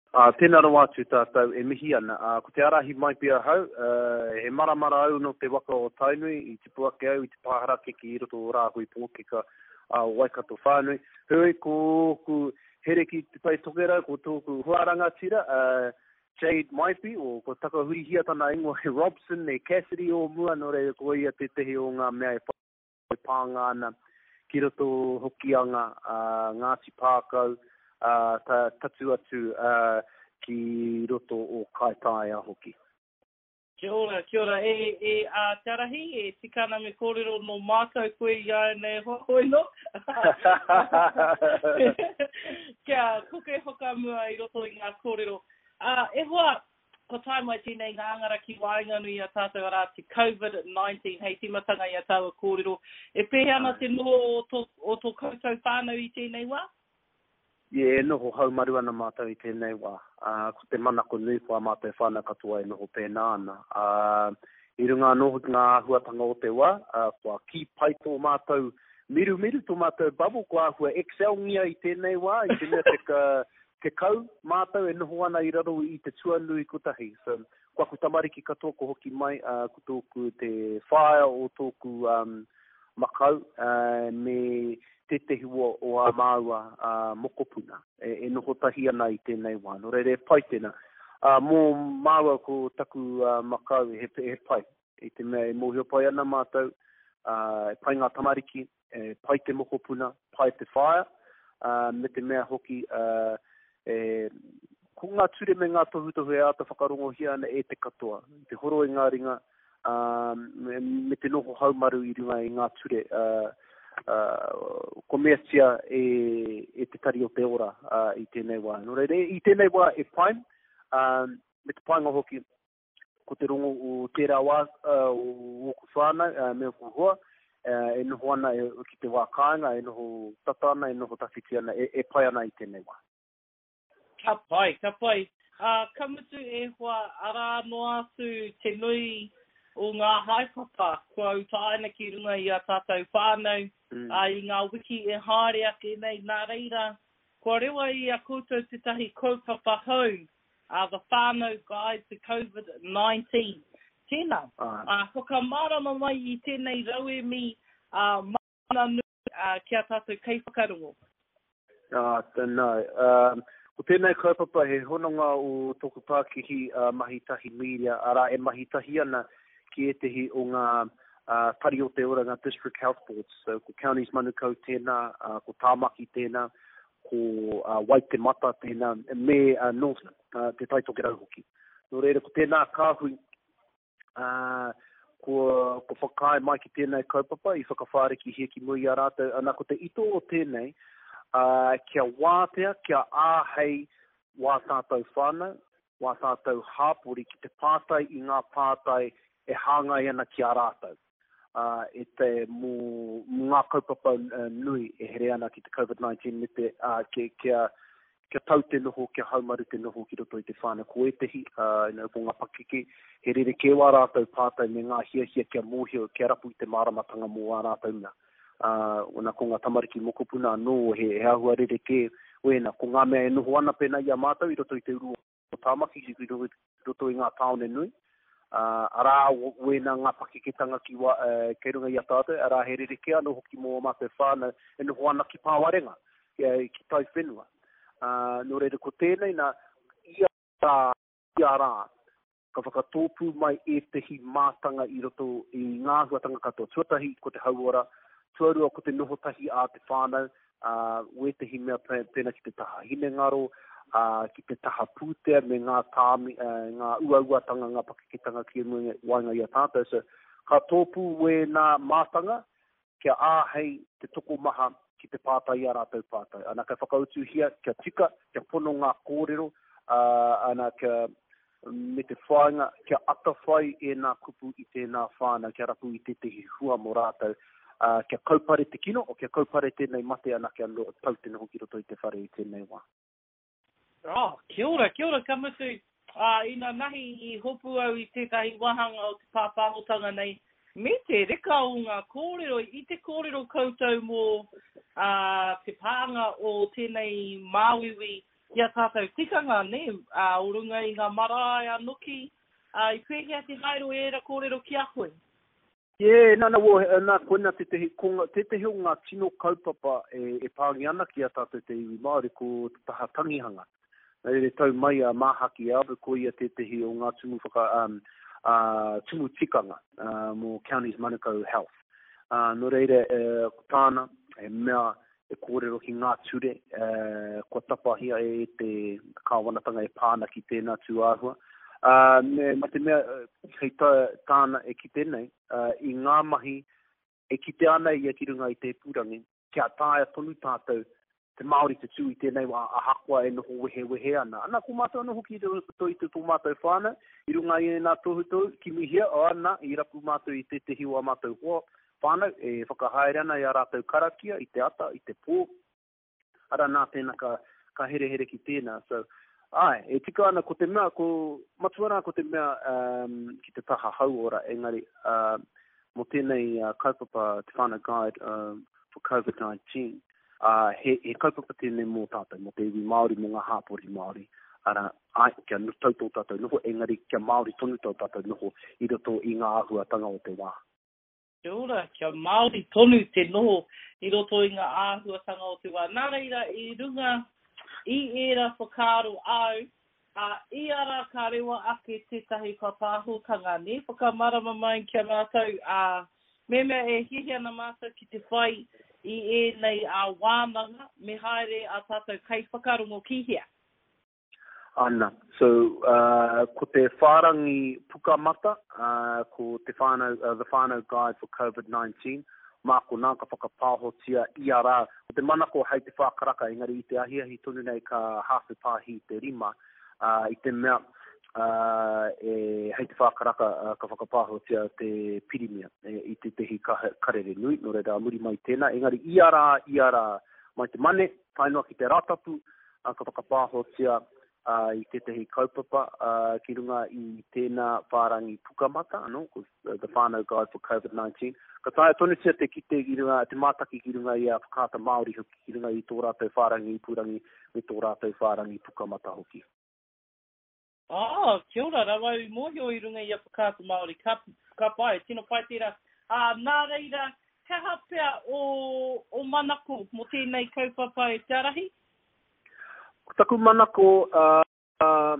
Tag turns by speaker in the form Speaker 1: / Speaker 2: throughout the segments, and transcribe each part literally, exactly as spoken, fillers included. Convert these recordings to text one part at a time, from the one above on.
Speaker 1: Uh, tēnā roa atu tātou e mihi ana. Uh, ko te arahi mai pia hau, uh, he maramara au no te waka o Tainui, i te puake au, i te pāhara keki i roto o rāhui pōkeka uh, Waikato whānui. Hui, ko, ko here ki te pai tokera, ko tōku huaranga tira, uh, Jade Maipi, o ko takahuri hiatana ingo he Robson, e Cassidy o mua, no re ko ia te tehe o ngā mea e pānga ana, ki roto hoki a ngā uh, Ngāti Pākau, Uh, ta tatu atu uh, ki roto o Kaitaia hoki.
Speaker 2: Kia ora, kia ora. E, e a tarahi, e tikana me kōrero no mātou koe ia nei hoino. Kia kuke hoka mua i roto i ngā kōrero. Uh, e hoa, ko tai mai tēnei ngā angara ki wainga nui a tātou ara te COVID nineteen, hei timatanga i a tāua kōrero. E pehe ana te no o tō, o tō koutou whānau i tēnei wā?
Speaker 1: Ie, e noho haumaru ana mātou i tēnei wā. Uh, ko te manako nui pua mātou whānau katoa e noho pēnā ana. Uh, I runga noho ngā huatanga o te wā, uh, kua ki pai tō mātou miru miru tō mātou bubble, kua hua excel ngia i tēnei wā, i tēnei te ka, ke kau mātou e noho ana i raro i te tuanui kutahi. So, kua ku tamariki katoa ko hoki mai, uh, ko tōku te whaia o tōku um, makau, uh, me te te hua o a māua uh, mokopuna, e, e noho tahi ana i tēnei wā. No re re pai tēnā. Uh, mō māua ko taku uh, makau he, he pai. E te mea e mōhio pai ana mātou, uh, e pai ngā tamariki, e pai te mokopuna, pai te whaia, uh, me te mea hoki, uh, e, ko ngā ture me ngā tohu tohu e ata whakarongo hia ana e te katoa. Te horo i ngā ringa, uh, me, me te noho haumaru i runga i ngā ture, uh, Uh, ko mea tia e, e te tari o te ora uh, i tēnei wā. No reire, i tēnei wā e pai, um, me te painga hoki, ko te rongo o tērā wā, uh, o ku whānau, uh, me o ku hoa, uh, e noho ana e, ki te wā kāinga, e noho tata ana, e noho tawhiti ana, e, e pai ana i tēnei wā.
Speaker 2: Ka pai, ka pai. Uh, kamutu e hoa ara noa atu te nui o ngā haipapa, kua utaina ki runga i a tātou whānau, mm. uh, i ngā wiki e haere ake nei, nā reira, kua rewa i a koutou te tahi kaupapa hou, uh, the whānau guide to COVID nineteen. Tēnā, uh, uh, hoka marama mai i tēnei raue mi, uh, mana nu, uh, kia tātou kei whakarongo.
Speaker 1: Ah, tēnā. Um, ko tēnei kaupapa he hononga o tōku Pākihi uh, mahitahi media, ara e mahitahi ana, ki e tehi o ngā uh, tari o te ora, ngā district health boards. So, ko counties Manukau tēnā, uh, ko Tāmaki tēnā, ko uh, Waitemata tēnā, me uh, North, uh, te taitokera hoki. No reira, ko tēnā kāhui, uh, ko, ko whakai mai ki tēnei kaupapa, i whakawhāreki hia ki mui a rātou, ana ko te ito o tēnei, uh, kia wātea, kia āhei wā tātou whānau, wā tātou hāpori ki te pātai i ngā pātai e hāngai ana ki a rātou. Uh, e te mō ngā kaupapa uh, nui e here ana ki te COVID nineteen me te uh, kia, kia, kia tau te noho, kia haumaru te noho ki roto i te whānau ko e tehi, uh, you know, ko ngā pakeke, he rere ke wā rātou pātai me ngā hia hia kia mōhio, kia rapu i te māramatanga mō wā rātou na. Uh, ona ko ngā tamariki mokopuna no, he, he ahua rere ke, wena, ko ngā mea e noho ana pēnā i a mātou i roto i te uru o Tāmaki, i roto i ngā taone nui. Uh, ara wena ngā pakiketanga ki wa, uh, kei runga i a tātou, ara he rere ke ano hoki mō mātou whānau, e noho ana ki pāwarenga, ki, ki tai whenua. Uh, no reira ko tēnei na ia tā, ia rā, ka whakatōpū mai e tehi mātanga i roto i ngā huatanga katoa. Tuatahi ko te hauora, tuarua ko te noho tahi a te whānau, uh, we tehi mea pēna ki te taha hine ngaro, Uh, ki te taha pūtea me ngā tāmi, uh, ngā ua-uatanga, ngā pakiketanga ki mua wainga i a tātou. So, ka tōpū we nā mātanga, kia āhei te toko maha ki te pātai a rātou pātai. Ana kai whakautu hia, kia tika, kia pono ngā kōrero, uh, ana kia me te whainga, kia ata whai e nā kupu i tēnā whānau, kia rapu i te tehi hua mo rātou. Uh, kia kaupare te kino, o kia kaupare tēnei mate ana kia tau tēnei hoki roto i te whare i tēnei wā.
Speaker 2: Oh, kia ora, kia ora, kamutu. Uh, ina nahi i hopu au i tētahi wahanga o te pāpāhotanga nei. Me te reka o ngā kōrero, i te kōrero koutou mō uh, te pānga o tēnei māwiwi ia tātou tikanga ne, uh, urunga i ngā marae anuki, uh, i pēhea te haero e ra kōrero ki a koe.
Speaker 1: Yeah, nā, nā, wo, nā, koina te tehi, konga, te tehi o ngā tino kaupapa e, e pāngi ana ki a tātou te iwi Māori ko te taha tangihanga. Nā re tau mai a māhaki e awe ko ia te tehi o ngā tumu whaka, um, uh, tumu tikanga, uh, mō Counties Manukau Health. Uh, no reire, uh, ko tāna, e mea e kōrero ki ngā ture, uh, ko tapahia e te kāwanatanga e pāna ki tēnā tū āhua. Uh, me, ma te mea, uh, hei tā, tāna e ki tēnei, uh, i ngā mahi, e ki te ana i a ki runga i te purangi, kia tāia tonu tātou, te Māori te tū i tēnei wa a hakua e noho wehe wehe ana. Ana ko mātou noho ki te toi te tō mātou whānau, i runga i nā tohu tō, ki mihia, o ana, i rapu mātou i te te hiwa mātou hoa, whānau, e whakahaere ana i a rātou karakia, i te ata, i te pō, ara nā tēnā ka, ka here here ki tēnā, so, ai, e tika ana ko te mea, ko matuara ko te mea um, ki te taha hauora, engari, uh, mo tēnei uh, kaupapa te whānau guide um, for COVID nineteen, uh, he, he kaupapa tēnei mō tātou, mo te iwi Māori, mo ngā hāpori Māori, ara, ai, kia tautau tātou noho, engari, kia Māori tonu tau tātou noho, i roto i ngā ahua tanga o te wā.
Speaker 2: Kia ora, kia Māori tonu te noho, i roto i ngā āhua tanga o te wā. Nā reira, i runga, i era whakaro au, a uh, i ara ka rewa ake tētahi whapāhotanga ne, whakamarama mai kia mātou, a uh, me mea e hihi ana mātou ki te whai i e nei a uh, wānanga, me haere a tātou kai whakarongo kihia.
Speaker 1: Ana, so uh, ko te whārangi pukamata, uh, ko te whānau, uh, the whānau guide for COVID nineteen, mako nā ka whakapāhotia i a rā. O te manako hei te whākaraka, engari i te ahiahi tonu nei ka hāwhi pāhi te rima, uh, i te mea uh, e hei te whākaraka uh, ka whakapāhotia te pirimia, e, i te tehi karere nui, no reira muri mai tēnā. Engari i a rā, i a rā, mai te mane, tainua ki te ratapu, uh, ka whakapāhotia Uh, i te tehi kaupapa uh, ki runga i tēnā whārangi pukamata, no? The whānau guide for COVID nineteen. Ka taia tonu tia te kite ki runga, te mātaki ki runga i a whakata Māori hoki ki runga i tō rātou whārangi i purangi, me tō rātou whārangi pukamata hoki.
Speaker 2: Oh, kia ora, rawa i mōhio i runga i a whakata Māori, ka, ka pai, tino pai tērā. Uh, nā reira, ka hapea o, o manako mo tēnei kaupapa e te arahi?
Speaker 1: Taku manako, uh, uh,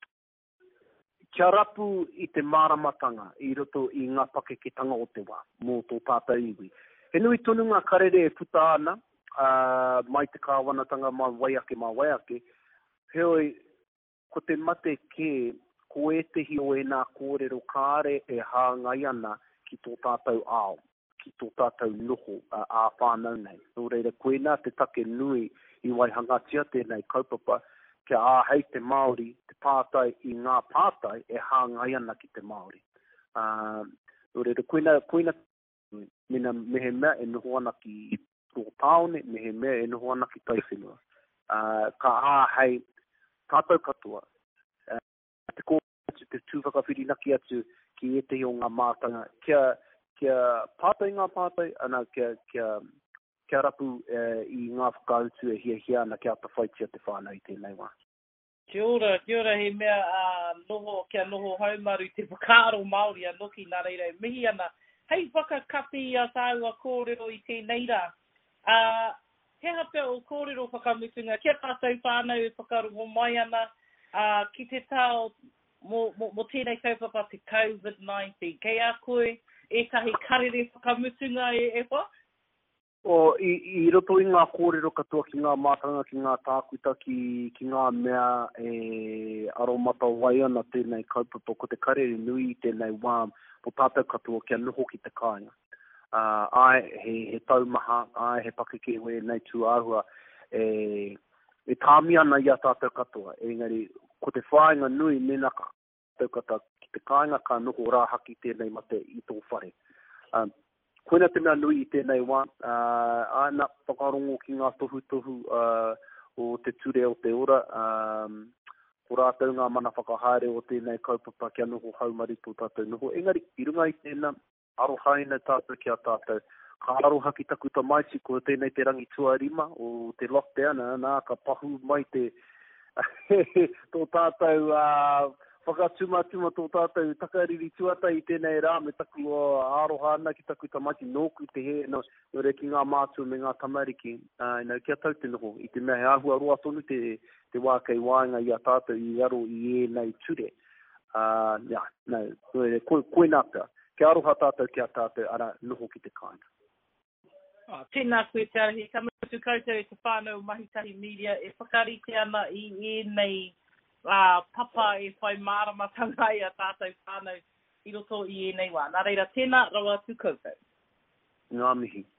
Speaker 1: kia rapu i te māramatanga, i roto i ngā pakeketanga o te wā, mō tō tātou iwi. He nui tonu ngā karere e puta ana, uh, mai te kāwanatanga mai waiake, mai waiake, heoi, ko te mate ke, ko e tehi o e nā kōrero kāre e hāngai ana ki tō tātou ao, ki tō tātou noho uh, a whānau nei. Nō reira, koe nā te take nui, i wai hangatia tēnei kaupapa, kia āhei te Māori, te pātai i ngā pātai e hāngai ana ki te Māori. Uh, Reira, koina, koina, mina mehe mea e noho ana ki tō tāone, mehe mea e noho ana ki taiwhenua. Uh, ka āhei tātou katoa, uh, te kōpatu, te tūwhakawhirinaki atu ki e te o ngā mātanga, kia, kia pātai ngā pātai, ana kia, kia, kia rapu uh, i ngā whakautu e hia hia na kia tawhaitia te whānau i tēnei wā.
Speaker 2: Kia ora, kia ora he mea uh, noho, kia noho haumaru te whakaaro Māori a noki nā reira e mihi ana. Hei whakakapi a tāua kōrero i tēnei rā. Uh, he hapea o kōrero whakamutunga, kia tātou whānau e whakarongo mai ana uh, ki te tau mo, mo, mo tēnei kaupapa te COVID nineteen. Kei a koe e tahi karere whakamutunga e e wha?
Speaker 1: O, i, i roto i ngā kōrero katoa ki ngā mātanga, ki ngā tākuta, ki, ki ngā mea e aromata wai ana tēnei kaupapa, ko te karere nui i tēnei wā, po tātou katoa kia noho ki te kāinga. Uh, ai, he, he taumaha, ai, he pakeke we nei tū āhua, e, e tāmi ana i a tātou katoa. Engari, ko te whāinga nui, nena ka tātou kata ki te kāinga, ka noho rāhaki tēnei mate i tō whare. Um, Koina te mea nui i tēnei wā, uh, ana whakarongo ki ngā tohu tohu uh, o te ture o te ora, um, ko rātou ngā mana whakahaere o tēnei kaupapa kia noho haumari tō tātou noho. Engari, i runga i tēnā, arohaina tātou kia tātou. Ka aroha ki takuta maisi ko tēnei te rangi tuarima o te lockdown, nā ka pahu mai te tō tātou uh, whakatuma-tuma tō tātou takariri tuata i tēnei rā me taku o aroha ana ki taku tamaki nōku te he no, no re ki ngā mātua me ngā tamariki. Uh, no, kia tau te noho i te mea he ahua roa tonu te, te wākei wāinga i a tātou i aro i e nei ture. Uh, yeah, no, koe, koe nāpea. Kia aroha tātou kia tātou ara noho ki te kāinga.
Speaker 2: Oh, tēnā koe te arahi, ka mutu koutou e te whānau Mahitahi Media, e whakarite ana i e nei uh, papa e whai māramatanga i a tātou whānau i roto i e nei wā. Nā reira, tēnā rawa tu koutou.
Speaker 1: Ngā mihi.